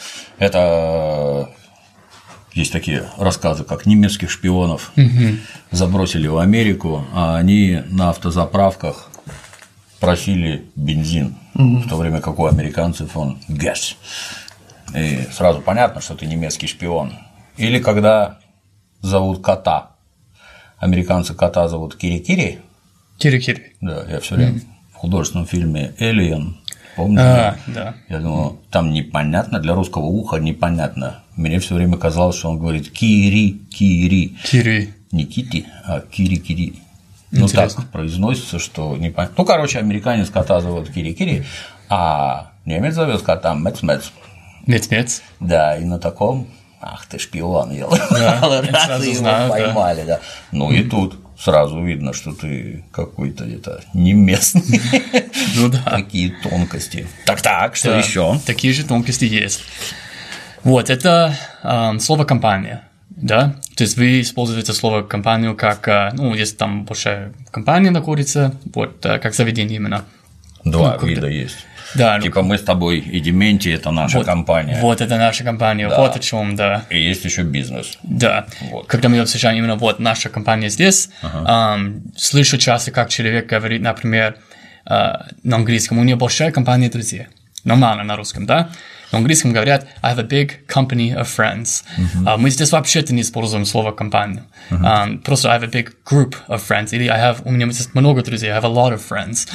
это есть такие рассказы, как немецких шпионов забросили в Америку, а они на автозаправках просили бензин, в то время как у американцев он газ. И сразу понятно, что ты немецкий шпион. Или когда зовут кота. Американцы кота зовут Кири-Кири. Кири-Кири. Да, я все время в художественном фильме «Элиен», помню? Да. Я думал, там непонятно, для русского уха непонятно. Мне все время казалось, что он говорит Кири-Кири. Кири. Не Кити, а Кири-Кири. Так произносится, что непонятно. Американец кота зовут Кири-Кири, а немец зовет кота Мец-Мец. Мец-Мец. Да, и на таком, ах ты шпион, ел. Раз его поймали, да. Ну и тут сразу видно, что ты какой-то не местный. Ну да. Такие тонкости. Так, что еще? Такие же тонкости есть. Вот, это слово компания. Да, то есть вы используете слово компанию как, если там большая компания находится, как заведение именно. Два вида есть. Да, типа мы с тобой и Дементий – это наша компания. Вот это наша компания, да. Вот о чем, да. И есть еще бизнес. Да. Когда мы обсуждаем именно наша компания здесь, слышу часто, как человек говорит, например, на английском, у него большая компания друзей. Нормально на русском, да? На английском говорят I have a big company of friends. Мы здесь вообще-то не используем слово компанию. Просто I have a big group of friends. Или у меня есть много друзей, I have a lot of friends.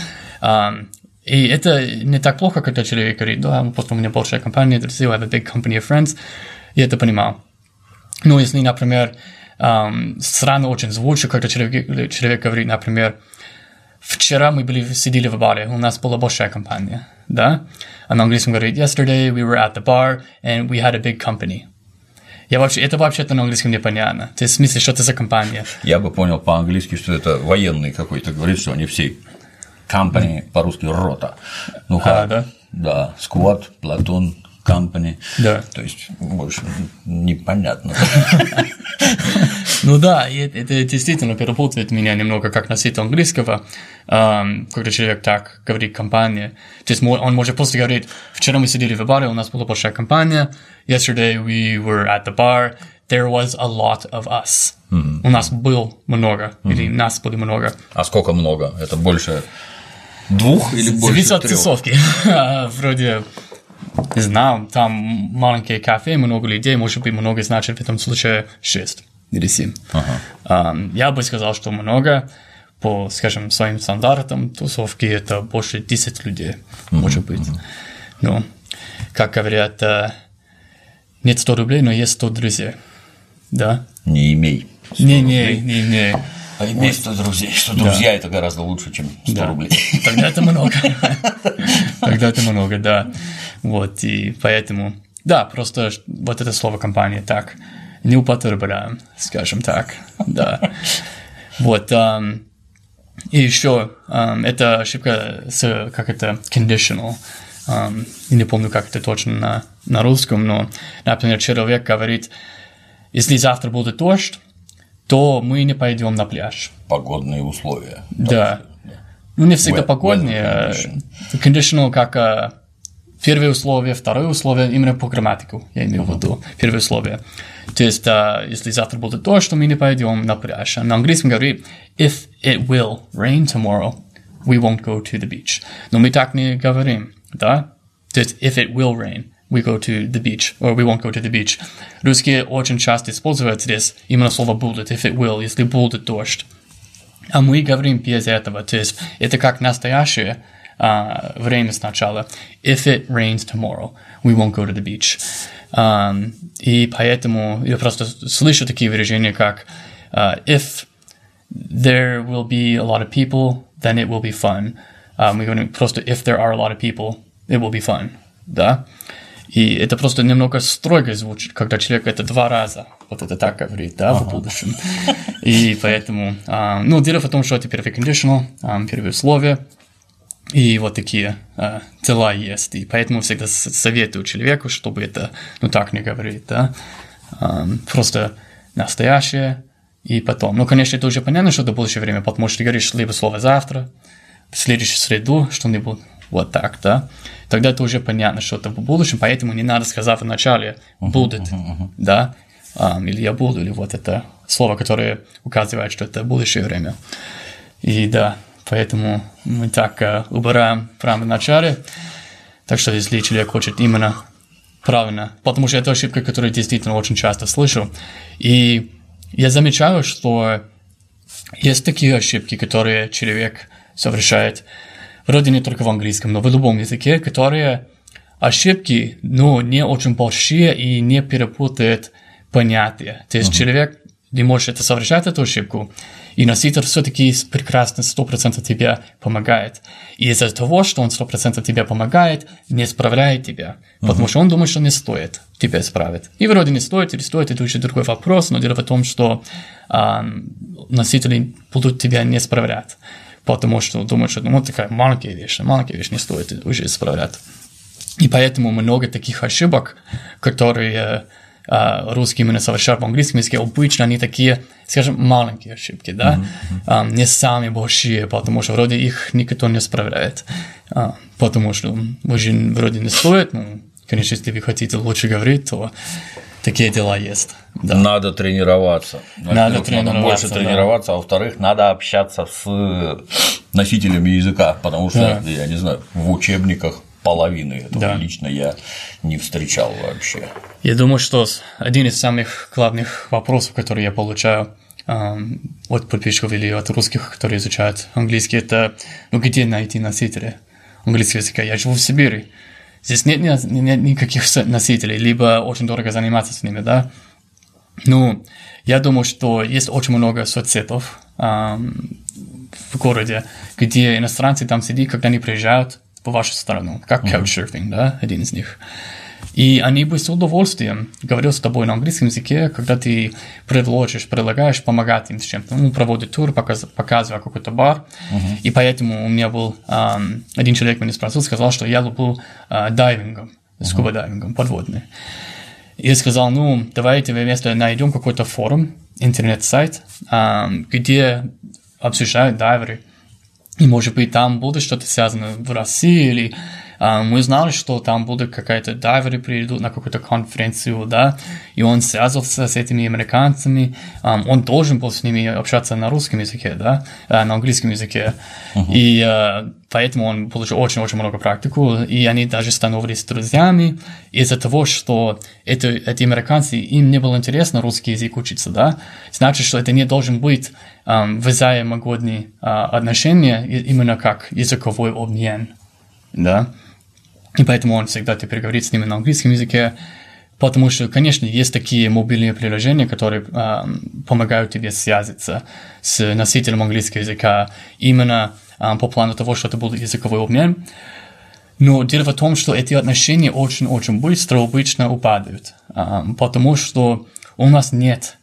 И это не так плохо, когда человек говорит, да, просто у меня большая компания друзей, I have a big company of friends. Я это понимал. Но если, например, странно очень звучит, когда человек говорит, например, вчера мы сидели в баре, у нас была большая компания, да? А на английском говорит, yesterday we were at the bar and we had a big company. Это вообще-то на английском непонятно. То есть, в смысле, что это за компания? Я бы понял по-английски, что это военный какой-то, говорит, что они все company, по-русски рота. Ну, да? Да, squad, платон, company. Да. То есть, больше непонятно. Ну да, и это действительно перепутывает меня немного как носитель английского, когда человек так говорит «компания». То есть он может просто говорить: «Вчера мы сидели в баре, у нас была большая компания, yesterday we were at the bar, there was a lot of us». У нас было много, или нас было много. А сколько много? Это больше 2 или больше 3? Зависит от тусовки. Вроде, не знаю, там маленькие кафе, много людей, может быть, много, значит, в этом случае 6 или 7. Я бы сказал, что много. По, скажем, своим стандартам тусовки это больше 10 людей, может быть. Ну, как говорят, нет 100 рублей, но есть 100 друзей. Да? Не имей. Не. А имей 100 друзей, что друзья это гораздо лучше, чем 100 рублей. Тогда это много. Да. Вот, и поэтому, да, просто вот это слово «компания» так не употребляем, скажем так, да. Вот, и еще это ошибка с, как это, conditional. Я не помню, как это точно на русском, но, например, человек говорит: если завтра будет дождь, то мы не пойдем на пляж. Погодные условия. Да. Ну, не всегда погодные. Conditional как первое условие, второе условие, именно по грамматику, я имею в виду, первое условие. То есть, если завтра будет дождь, то мы не пойдем на пляж. На английском говорит: if it will rain tomorrow, we won't go to the beach. Но мы так не говорим, да? То есть, if it will rain, we go to the beach, or we won't go to the beach. Русские очень часто используют здесь именно слово будет, if it will, если будет дождь. А мы говорим без этого, то есть, это как настоящее время сначала. If it rains tomorrow, we won't go to the beach. И поэтому я просто слышу такие выражения, как if there will be a lot of people, then it will be fun. Мы говорим просто if there are a lot of people, it will be fun. Да? И это просто немного строго звучит, когда человек это 2 раза вот это так говорит, да, в будущем. И поэтому, ну, дело в том, что это первый conditional, первое условие. И вот такие дела есть. И поэтому всегда советую человеку, чтобы это, ну, так не говорить, да. Просто настоящее и потом. Ну, конечно, это уже понятно, что это будущее время, потому что ты говоришь либо слово завтра, в следующую среду, что-нибудь вот так, да. Тогда это уже понятно, что это в будущем, поэтому не надо сказать в начале «будет», да, или «я буду», или вот это слово, которое указывает, что это будущее время. И да, поэтому мы так убираем прямо в начале. Так что если человек хочет именно правильно, потому что это ошибка, которую я действительно очень часто слышу. И я замечаю, что есть такие ошибки, которые человек совершает, вроде не только в английском, но в любом языке, которые ошибки, но не очень большие и не перепутают понятия. То есть человек не может это совершать, эту ошибку, и носитель все-таки прекрасно 100% тебе помогает. И из-за того, что он 100% тебе помогает, не исправляет тебя, потому что он думает, что не стоит тебя исправить. И вроде не стоит или стоит, это уже другой вопрос, но дело в том, что носители будут тебя не исправлять, потому что думают, что ну, такая маленькая вещь не стоит уже исправлять. И поэтому много таких ошибок, которые русские именно совершают в английском языке, обычно они такие, скажем, маленькие ошибки, да, не самые большие, потому что вроде их никто не исправляет, потому что уже вроде не стоит, ну, конечно, если вы хотите лучше говорить, то такие дела есть. Да. Надо тренироваться. Надо больше тренироваться, а во-вторых, надо общаться с носителями языка, потому что, я не знаю, в учебниках половины этого лично я не встречал вообще. Я думаю, что один из самых главных вопросов, которые я получаю от подписчиков или от русских, которые изучают английский, это ну, где найти носителей английского языка? Я живу в Сибири. Здесь нет никаких носителей, либо очень дорого заниматься с ними, да? Ну, я думаю, что есть очень много соцсетов в городе, где иностранцы там сидят, когда они приезжают в вашу страну, как couchsurfing, да, один из них. И они бы с удовольствием говорят с тобой на английском языке, когда ты предлагаешь помогать им с чем-то. Ну, проводит тур, показывая какой-то бар. И поэтому у меня был один человек меня спросил, сказал, что я люблю дайвингом, скуба-дайвингом, подводный. И я сказал, ну, давайте вместе найдем какой-то форум, интернет-сайт, где обсуждают дайверы. И, может быть, там будет что-то связано в России, или мы знали, что там будут какие-то дайверы придут на какую-то конференцию, да, и он связывался с этими американцами, он должен был с ними общаться на русском языке, да, на английском языке, и поэтому он получил очень-очень много практику, и они даже становились друзьями из-за того, что эти американцы, им не было интересно русский язык учиться, да, значит, что это не должен быть взаимогодные отношения, именно как языковой обмен, да. И поэтому он всегда теперь говорит с ними на английском языке, потому что, конечно, есть такие мобильные приложения, которые помогают тебе связаться с носителем английского языка именно по плану того, что это будет языковой обмен. Но дело в том, что эти отношения очень-очень быстро обычно упадают, потому что у нас нет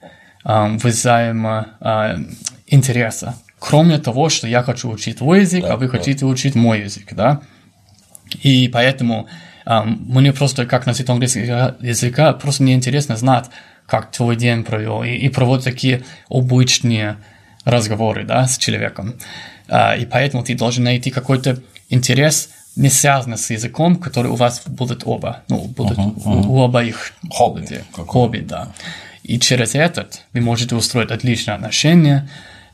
взаимоинтереса. Кроме того, что я хочу учить твой язык, а вы хотите учить мой язык, да? И поэтому мне просто, как носитель английского языка, просто неинтересно знать, как твой день провел, и проводить такие обычные разговоры, да, с человеком. И поэтому ты должен найти какой-то интерес, не связанный с языком, который у вас будет оба, ну, будут у обоих хобби, да. И через этот вы можете устроить отличные отношения,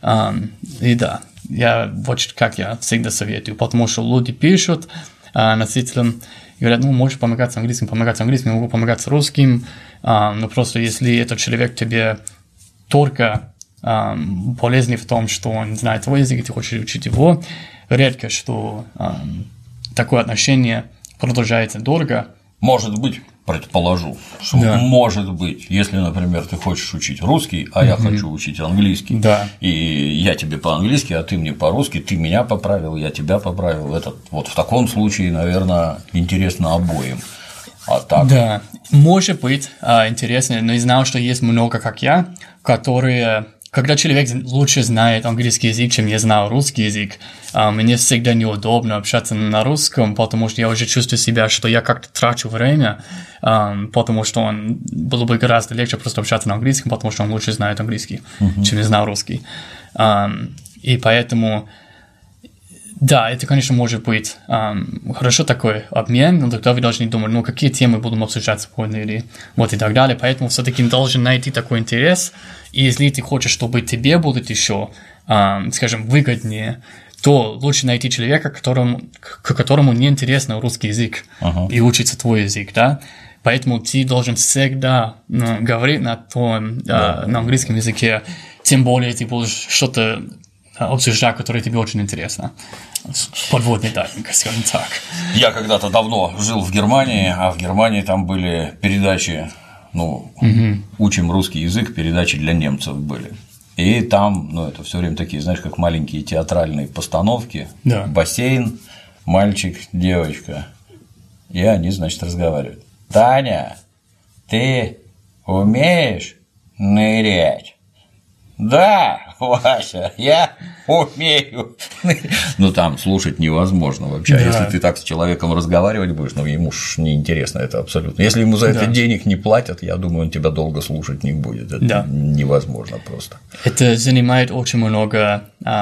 и да, как я всегда советую, потому что люди пишут носителям, говорят, ну, можешь помогать с английским, могу помогать с русским, но просто если этот человек тебе только полезный в том, что он знает твой язык, и ты хочешь учить его, редко, что такое отношение продолжается долго. Может быть, предположу, что может быть, если, например, ты хочешь учить русский, а я хочу учить английский, и я тебе по-английски, а ты мне по-русски, ты меня поправил, я тебя поправил, это вот в таком случае, наверное, интересно обоим. А так... Да, может быть интересно, но я знал, что есть много, как я, которые... Когда человек лучше знает английский язык, чем я знал русский язык, мне всегда неудобно общаться на русском, потому что я уже чувствую себя, что я как-то трачу время, потому что было бы гораздо легче просто общаться на английском, потому что он лучше знает английский, чем я знал русский. И поэтому, да, это, конечно, может быть хорошо такой обмен, но тогда вы должны думать, ну, какие темы будем обсуждать сегодня или вот и так далее. Поэтому все-таки должен найти такой интерес. И если ты хочешь, чтобы тебе будет еще, скажем, выгоднее, то лучше найти человека, которому не интересно русский язык и учиться твой язык, да. Поэтому ты должен всегда говорить на английском языке, тем более ты будешь что-то обсуждать, которое тебе очень интересно. Подводный дайвинг, скажем так. Я когда-то давно жил в Германии, а в Германии там были передачи, ну, учим русский язык, передачи для немцев были. И там, ну, это все время такие, знаешь, как маленькие театральные постановки, бассейн, мальчик, девочка, и они, значит, разговаривают. Таня, ты умеешь нырять? Да, Вася, я умею. Ну, там слушать невозможно вообще. Да. Если ты так с человеком разговаривать будешь, ну, ему ж неинтересно это абсолютно. Если ему за это денег не платят, я думаю, он тебя долго слушать не будет. Это невозможно просто. Это занимает очень много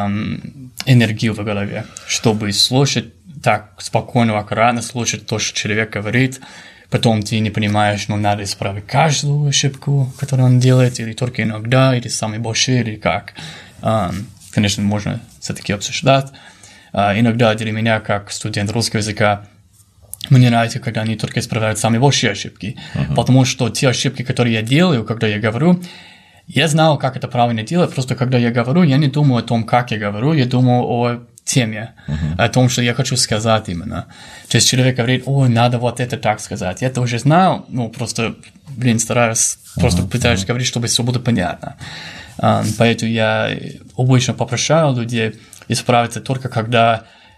энергии в голове, чтобы слушать так спокойно, аккуратно, слушать то, что человек говорит. Потом ты не понимаешь, ну, надо исправить каждую ошибку, которую он делает, или только иногда, или самый большой, или как. Конечно, можно все-таки обсуждать. Иногда для меня, как студент русского языка, мне нравится, когда они только исправляют самые большие ошибки, потому что те ошибки, которые я делаю, когда я говорю, я знал, как это правильно делать, просто когда я говорю, я не думаю о том, как я говорю, я думаю о теме, о том, что я хочу сказать именно. То есть человек говорит, ой, надо вот это так сказать. Я это уже знал, ну, просто, стараюсь, просто пытаюсь говорить, чтобы все было понятно. Поэтому я обычно попрощаю людей исправиться только когда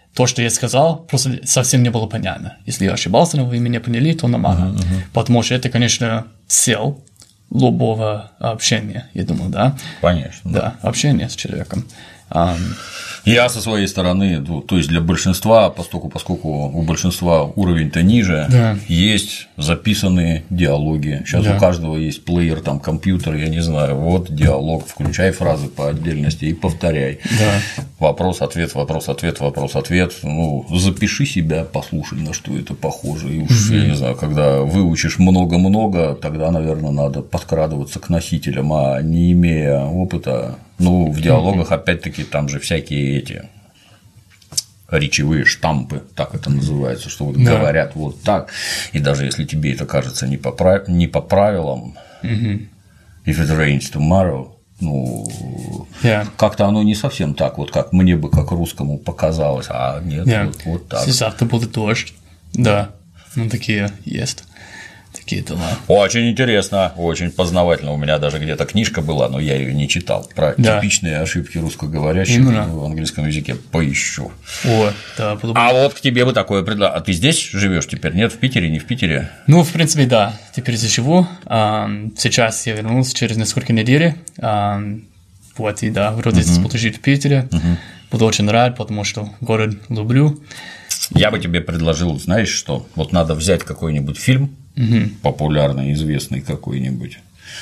то, что я сказал, просто совсем не было понятно. Если я ошибался, но вы меня поняли, то нормально. Потому что это, конечно, цель любого общения, я думаю, да? Конечно. Да, общение с человеком. Я со своей стороны, то есть для большинства, поскольку у большинства уровень-то ниже, да. есть записанные диалоги. Сейчас у каждого есть плеер, там компьютер, я не знаю, вот диалог, включай фразы по отдельности и повторяй. Да. Вопрос-ответ, вопрос-ответ, вопрос-ответ. Ну, запиши себя, послушай, на что это похоже. И уж, я не знаю, когда выучишь много-много, тогда, наверное, надо подкрадываться к носителям, а не имея опыта. Ну, в диалогах, опять-таки, там же всякие эти речевые штампы, так это называется, что вот говорят вот так, и даже если тебе это кажется не по правилам, if it rains tomorrow, ну, как-то оно не совсем так, вот как мне бы, как русскому показалось, а нет, вот так. Завтра будет дождь, да, ну, такие есть. Такие дела. Очень интересно, очень познавательно. У меня даже где-то книжка была, но я ее не читал. Про типичные ошибки русскоговорящих в английском языке поищу. О, да, а вот к тебе бы такое предложил. А ты здесь живешь теперь? Нет, в Питере, не в Питере? Ну, в принципе, да. Теперь здесь живу. Сейчас я вернулся через несколько недель. Вот, и да, вроде здесь буду жить в Питере. Буду очень рад, потому что город люблю. Я бы тебе предложил, знаешь что? Вот надо взять какой-нибудь фильм, популярный, известный какой-нибудь,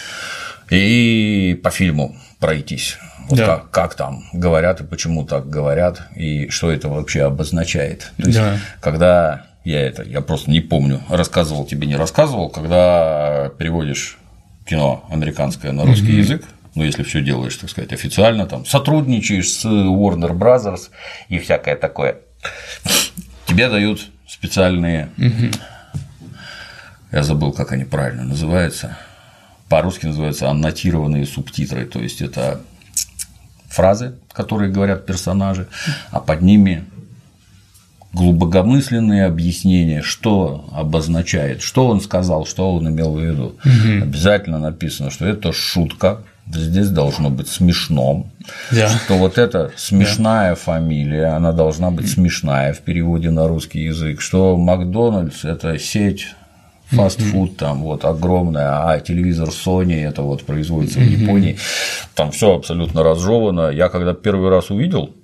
и по фильму пройтись. Вот как там говорят и почему так говорят, и что это вообще обозначает. То есть, когда я просто не помню, рассказывал тебе, не рассказывал, когда переводишь кино американское на русский язык, ну, если все делаешь, так сказать, официально, там, сотрудничаешь с Warner Brothers и всякое такое, тебе дают специальные. Я забыл, как они правильно называются. По-русски называются аннотированные субтитры. То есть это фразы, которые говорят персонажи, а под ними глубокомысленные объяснения, что обозначает, что он сказал, что он имел в виду. Обязательно написано, что это шутка. Здесь должно быть смешно, что вот эта смешная фамилия, она должна быть смешная в переводе на русский язык, что Макдональдс – это сеть фастфуд там вот огромная, а телевизор Sony это вот производится в Японии, там все абсолютно разжевано. Я когда первый раз увидел,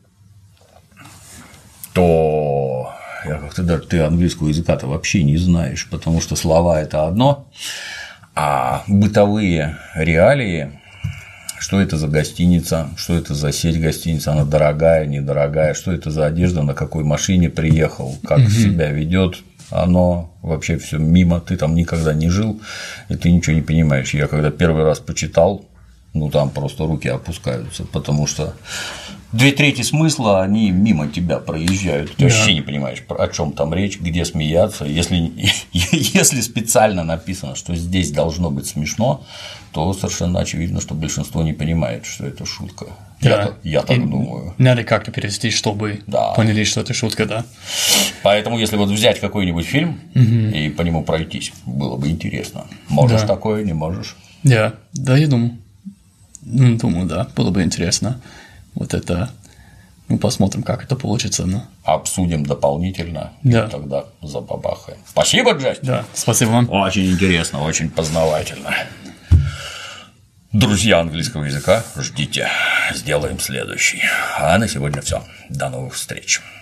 то я как-то даже ты английского языка-то вообще не знаешь, потому что слова – это одно, а бытовые реалии. Что это за гостиница, что это за сеть гостиниц, она дорогая, недорогая, что это за одежда, на какой машине приехал, как себя ведет, оно вообще все мимо, ты там никогда не жил, и ты ничего не понимаешь. Я когда первый раз почитал, ну там просто руки опускаются, потому что 2/3 смысла они мимо тебя проезжают, ты вообще не понимаешь, о чем там речь, где смеяться. Если специально написано, что здесь должно быть смешно, то совершенно очевидно, что большинство не понимает, что это шутка. Я так думаю. Надо как-то перевести, чтобы поняли, что это шутка, да. Поэтому, если вот взять какой-нибудь фильм и по нему пройтись, было бы интересно. Можешь такое, не можешь? Я думаю. Думаю, да, было бы интересно. Вот это, ну, посмотрим, как это получится. Но... Обсудим дополнительно, и тогда забабахаем. Спасибо, Джастин. Да, спасибо вам. Очень интересно, очень познавательно. Друзья английского языка, ждите, сделаем следующий. А на сегодня все. До новых встреч.